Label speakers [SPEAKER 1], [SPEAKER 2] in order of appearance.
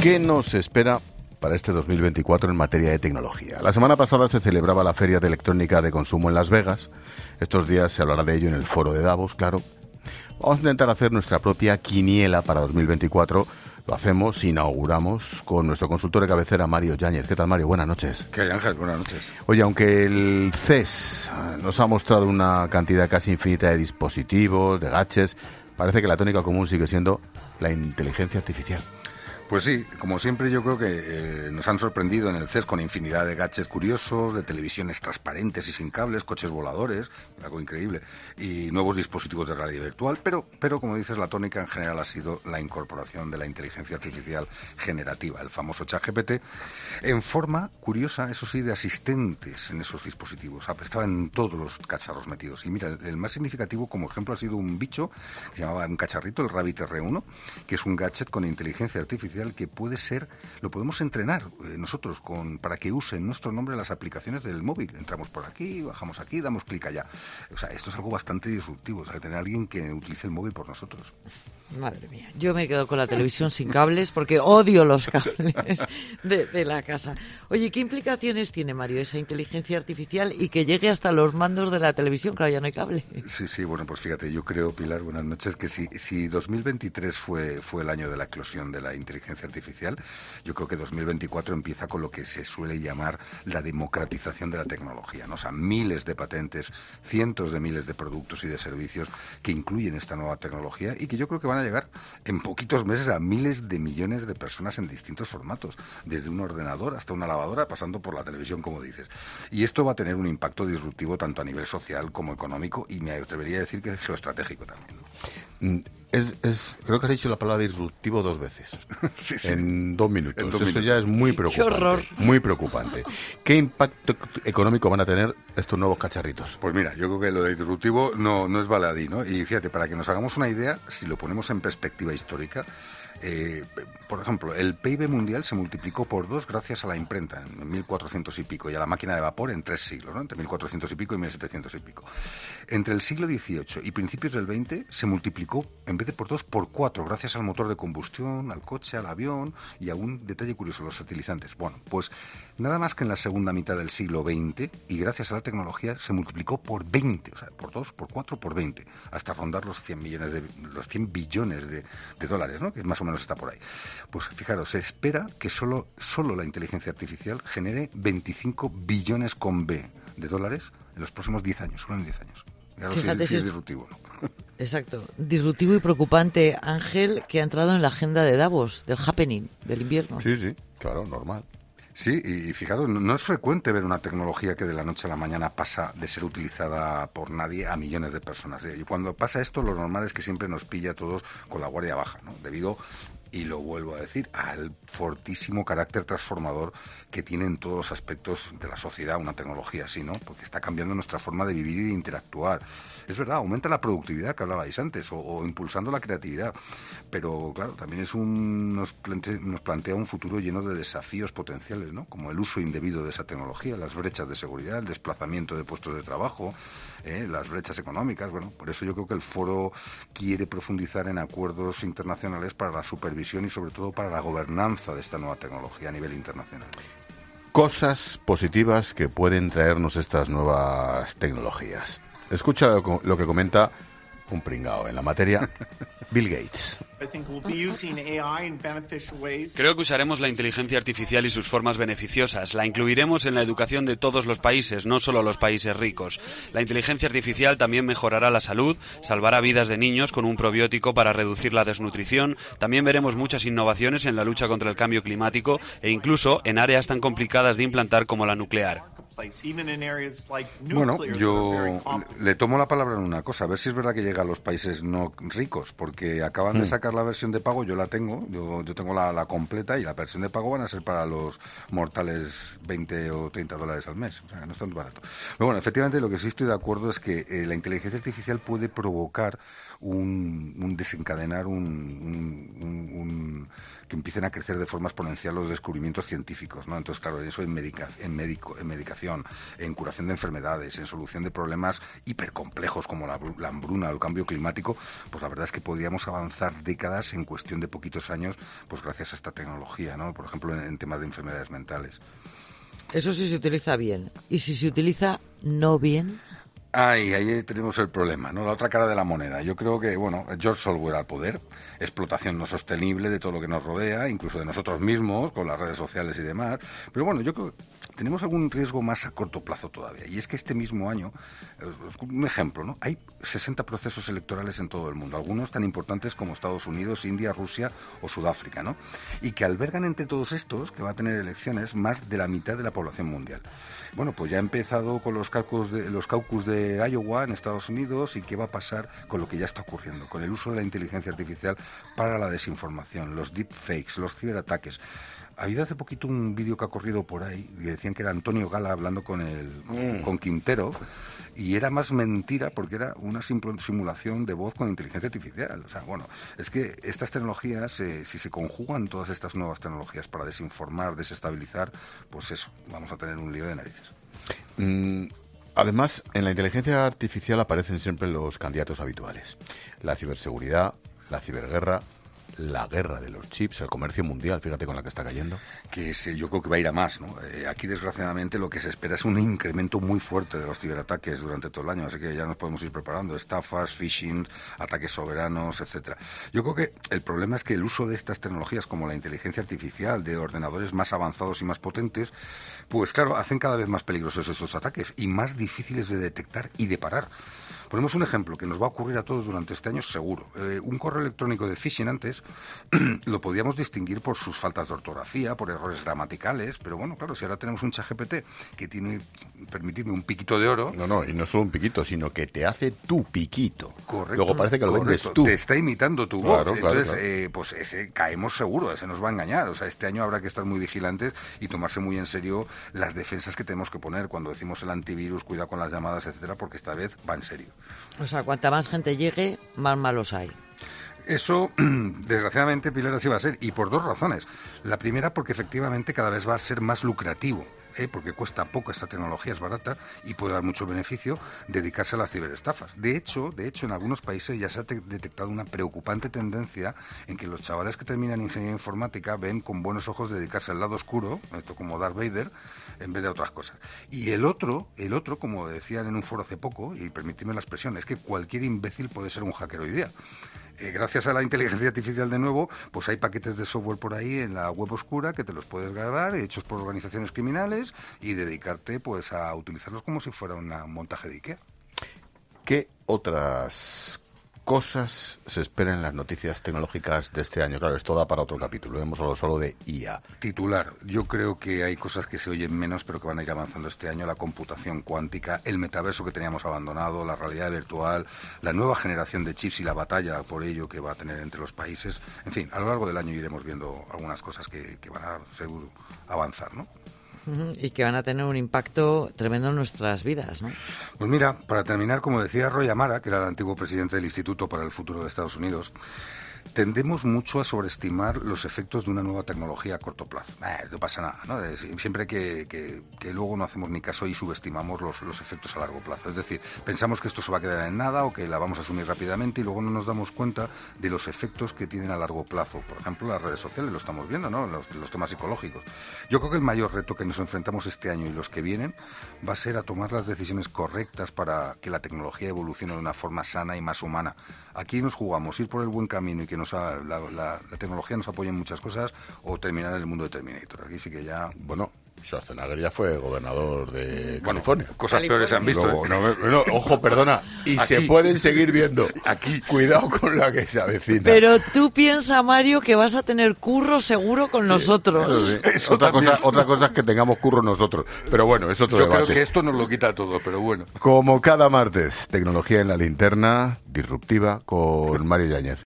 [SPEAKER 1] ¿Qué nos espera para este 2024 en materia de tecnología? La semana pasada se celebraba la Feria de Electrónica de Consumo en Las Vegas. Estos días se hablará de ello en el foro de Davos, claro. Vamos a intentar hacer nuestra propia quiniela para 2024. Lo hacemos, inauguramos con nuestro consultor de cabecera, Mario Yáñez. ¿Qué tal, Mario? Buenas noches.
[SPEAKER 2] ¿Qué hay, Ángel? Buenas noches.
[SPEAKER 1] Oye, aunque el CES nos ha mostrado una cantidad casi infinita de dispositivos, de gadgets, parece que la tónica común sigue siendo la inteligencia artificial.
[SPEAKER 2] Pues sí, como siempre yo creo que nos han sorprendido en el CES con infinidad de gadgets curiosos, de televisiones transparentes y sin cables, coches voladores, algo increíble, y nuevos dispositivos de realidad virtual, pero como dices, la tónica en general ha sido la incorporación de la inteligencia artificial generativa, el famoso ChatGPT, en forma curiosa, eso sí, de asistentes en esos dispositivos. Estaba en todos los cacharros metidos. Y mira, el más significativo como ejemplo ha sido un bicho que se llamaba un cacharrito, el Rabbit R1, que es un gadget con inteligencia artificial que puede ser, lo podemos entrenar nosotros para que usen nuestro nombre las aplicaciones del móvil. Entramos por aquí, bajamos aquí, damos clic allá. O sea, esto es algo bastante disruptivo, o sea, tener a alguien que utilice el móvil por nosotros.
[SPEAKER 3] Madre mía, yo me quedo con la televisión sin cables porque odio los cables de la casa. Oye, ¿qué implicaciones tiene, Mario, esa inteligencia artificial y que llegue hasta los mandos de la televisión? Claro, ya no hay cable.
[SPEAKER 2] Sí, bueno, pues fíjate, yo creo, Pilar, buenas noches, que si 2023 fue el año de la eclosión de la inteligencia artificial, yo creo que 2024 empieza con lo que se suele llamar la democratización de la tecnología, ¿no? O sea, miles de patentes, cientos de miles de productos y de servicios que incluyen esta nueva tecnología y que yo creo que van a llegar en poquitos meses a miles de millones de personas en distintos formatos, desde un ordenador hasta una lavadora, pasando por la televisión, como dices. Y esto va a tener un impacto disruptivo tanto a nivel social como económico y me atrevería a decir que es geoestratégico también, ¿no?
[SPEAKER 1] Creo que has dicho la palabra disruptivo 2 veces.
[SPEAKER 2] Sí.
[SPEAKER 1] En 2 minutos.
[SPEAKER 2] En 2
[SPEAKER 1] Eso
[SPEAKER 2] minutos.
[SPEAKER 1] Ya es muy preocupante.
[SPEAKER 3] ¡Qué horror!
[SPEAKER 1] Muy preocupante. ¿Qué impacto económico van a tener estos nuevos cacharritos?
[SPEAKER 2] Pues mira, yo creo que lo de disruptivo no es baladí, ¿no? Y fíjate, para que nos hagamos una idea, si lo ponemos en perspectiva histórica, por ejemplo, el PIB mundial se multiplicó por 2 gracias a la imprenta en 1400 y pico y a la máquina de vapor en 3 siglos, ¿no? Entre 1400 y pico y 1700 y pico. Entre el siglo XVIII y principios del XX se multiplicó, en vez de por 2, por 4, gracias al motor de combustión, al coche, al avión y a un detalle curioso, los fertilizantes. Bueno, pues nada más que en la segunda mitad del siglo XX y gracias a la tecnología se multiplicó por 20, o sea, por 2, por 4, por 20, hasta rondar los 100 billones de dólares, ¿no? Que más o menos está por ahí. Pues fijaros, se espera que solo la inteligencia artificial genere 25 billones con B de dólares en los próximos 10 años, solo en 10 años. Claro,
[SPEAKER 3] Fíjate,
[SPEAKER 2] si es disruptivo, ¿no?
[SPEAKER 3] Exacto. Disruptivo y preocupante, Ángel, que ha entrado en la agenda de Davos, del happening, del invierno.
[SPEAKER 1] Sí, claro, normal.
[SPEAKER 2] Sí, y fijaros, no es frecuente ver una tecnología que de la noche a la mañana pasa de ser utilizada por nadie a millones de personas. Y cuando pasa esto, lo normal es que siempre nos pilla a todos con la guardia baja, ¿no? Debido, y lo vuelvo a decir, al fortísimo carácter transformador que tiene en todos los aspectos de la sociedad una tecnología así, ¿no? Porque está cambiando nuestra forma de vivir y de interactuar. Es verdad, aumenta la productividad que hablabais antes o impulsando la creatividad. Pero claro, también nos plantea un futuro lleno de desafíos potenciales, ¿no? Como el uso indebido de esa tecnología, las brechas de seguridad, el desplazamiento de puestos de trabajo, las brechas económicas. Bueno, por eso yo creo que el foro quiere profundizar en acuerdos internacionales para la supervisión y sobre todo para la gobernanza de esta nueva tecnología a nivel internacional.
[SPEAKER 1] Cosas positivas que pueden traernos estas nuevas tecnologías. Escucha lo que comenta un pringao en la materia, Bill Gates.
[SPEAKER 4] Creo que usaremos la inteligencia artificial y sus formas beneficiosas. La incluiremos en la educación de todos los países, no solo los países ricos. La inteligencia artificial también mejorará la salud, salvará vidas de niños con un probiótico para reducir la desnutrición. También veremos muchas innovaciones en la lucha contra el cambio climático e incluso en áreas tan complicadas de implantar como la nuclear.
[SPEAKER 2] Bueno, yo le tomo la palabra en una cosa, a ver si es verdad que llega a los países no ricos, porque acaban de sacar la versión de pago, yo la tengo, yo tengo la completa y la versión de pago van a ser para los mortales 20 o 30 dólares al mes, o sea, no es tan barato. Pero bueno, efectivamente lo que sí estoy de acuerdo es que la inteligencia artificial puede provocar desencadenar que empiecen a crecer de forma exponencial los descubrimientos científicos, ¿no? Entonces, claro, eso en medicación, en curación de enfermedades, en solución de problemas hipercomplejos como la hambruna o el cambio climático, pues la verdad es que podríamos avanzar décadas en cuestión de poquitos años, pues gracias a esta tecnología, ¿no? Por ejemplo, en temas de enfermedades mentales.
[SPEAKER 3] Eso sí se utiliza bien. ¿Y si se utiliza no bien?
[SPEAKER 2] Ahí tenemos el problema, ¿no? La otra cara de la moneda. Yo creo que, bueno, George Orwell al poder, explotación no sostenible de todo lo que nos rodea, incluso de nosotros mismos, con las redes sociales y demás. Pero bueno, yo creo que tenemos algún riesgo más a corto plazo todavía. Y es que este mismo año, un ejemplo, ¿no? Hay 60 procesos electorales en todo el mundo, algunos tan importantes como Estados Unidos, India, Rusia o Sudáfrica, ¿no? Y que albergan entre todos estos, que va a tener elecciones, más de la mitad de la población mundial. Bueno, pues ya ha empezado con los caucus de Iowa en Estados Unidos, y qué va a pasar con lo que ya está ocurriendo, con el uso de la inteligencia artificial para la desinformación, los deepfakes, los ciberataques. Ha habido hace poquito un vídeo que ha corrido por ahí, y decían que era Antonio Gala hablando con Quintero, y era más mentira porque era una simple simulación de voz con inteligencia artificial. O sea, bueno, es que estas tecnologías, si se conjugan todas estas nuevas tecnologías para desinformar, desestabilizar, pues eso, vamos a tener un lío de narices.
[SPEAKER 1] Además, en la inteligencia artificial aparecen siempre los candidatos habituales. La ciberseguridad, la ciberguerra, la guerra de los chips, el comercio mundial, fíjate con la que está cayendo.
[SPEAKER 2] Yo creo que va a ir a más, ¿no? Aquí, desgraciadamente, lo que se espera es un incremento muy fuerte de los ciberataques durante todo el año, así que ya nos podemos ir preparando. Estafas, phishing, ataques soberanos, etcétera. Yo creo que el problema es que el uso de estas tecnologías, como la inteligencia artificial, de ordenadores más avanzados y más potentes, pues claro, hacen cada vez más peligrosos esos ataques y más difíciles de detectar y de parar. Ponemos un ejemplo que nos va a ocurrir a todos durante este año seguro. Un correo electrónico de phishing antes lo podíamos distinguir por sus faltas de ortografía, por errores gramaticales, pero bueno, claro, si ahora tenemos un ChatGPT que tiene, permitidme, un piquito de oro...
[SPEAKER 1] No, y no solo un piquito, sino que te hace tu piquito.
[SPEAKER 2] Correcto.
[SPEAKER 1] Luego parece que lo vendes tú.
[SPEAKER 2] Te está imitando tu voz.
[SPEAKER 1] Claro,
[SPEAKER 2] Entonces,
[SPEAKER 1] claro.
[SPEAKER 2] Pues ese caemos seguro, ese nos va a engañar. O sea, este año habrá que estar muy vigilantes y tomarse muy en serio las defensas que tenemos que poner cuando decimos el antivirus, cuidado con las llamadas, etcétera, porque esta vez va en serio.
[SPEAKER 3] O sea, cuanta más gente llegue, más malos hay.
[SPEAKER 2] Eso, desgraciadamente, Pilar, así va a ser. Y por dos razones. La primera, porque efectivamente cada vez va a ser más lucrativo. Porque cuesta poco, esta tecnología es barata y puede dar mucho beneficio dedicarse a las ciberestafas. De hecho, en algunos países ya se ha detectado una preocupante tendencia en que los chavales que terminan ingeniería informática ven con buenos ojos dedicarse al lado oscuro, esto como Darth Vader, en vez de otras cosas. Y el otro, como decían en un foro hace poco, y permitidme la expresión, es que cualquier imbécil puede ser un hacker hoy día. Gracias a la inteligencia artificial, de nuevo, pues hay paquetes de software por ahí en la web oscura que te los puedes grabar, hechos por organizaciones criminales, y dedicarte pues a utilizarlos como si fuera un montaje de IKEA.
[SPEAKER 1] ¿Qué otras cosas se esperan en las noticias tecnológicas de este año? Claro, esto da para otro capítulo, hemos hablado solo de IA.
[SPEAKER 2] Titular, yo creo que hay cosas que se oyen menos pero que van a ir avanzando este año: la computación cuántica, el metaverso que teníamos abandonado, la realidad virtual, la nueva generación de chips y la batalla por ello que va a tener entre los países. En fin, a lo largo del año iremos viendo algunas cosas que van a seguro avanzar, ¿no?
[SPEAKER 3] Y que van a tener un impacto tremendo en nuestras vidas, ¿no?
[SPEAKER 2] Pues mira, para terminar, como decía Roy Amara, que era el antiguo presidente del Instituto para el Futuro de Estados Unidos, tendemos mucho a sobreestimar los efectos de una nueva tecnología a corto plazo. No pasa nada, ¿no? Siempre que luego no hacemos ni caso y subestimamos los efectos a largo plazo. Es decir, pensamos que esto se va a quedar en nada o que la vamos a asumir rápidamente y luego no nos damos cuenta de los efectos que tienen a largo plazo. Por ejemplo, las redes sociales, lo estamos viendo, ¿no? Los temas psicológicos. Yo creo que el mayor reto que nos enfrentamos este año y los que vienen va a ser a tomar las decisiones correctas para que la tecnología evolucione de una forma sana y más humana. Aquí nos jugamos ir por el buen camino y que la tecnología nos apoye en muchas cosas, o terminar en el mundo de Terminator. Aquí sí que ya...
[SPEAKER 1] Bueno, Schwarzenegger ya fue gobernador de California.
[SPEAKER 2] Cosas peores se han visto.
[SPEAKER 1] Luego, ojo, perdona. Y aquí, se pueden seguir viendo. Aquí. Cuidado con la que se avecina.
[SPEAKER 3] Pero tú piensa, Mario, que vas a tener curro seguro con nosotros.
[SPEAKER 1] Claro, sí. Otra cosa es que tengamos curro nosotros. Pero bueno, es otro debate.
[SPEAKER 2] Yo creo que esto nos lo quita todo, pero bueno.
[SPEAKER 1] Como cada martes, tecnología en la linterna, disruptiva, con Mario Yáñez.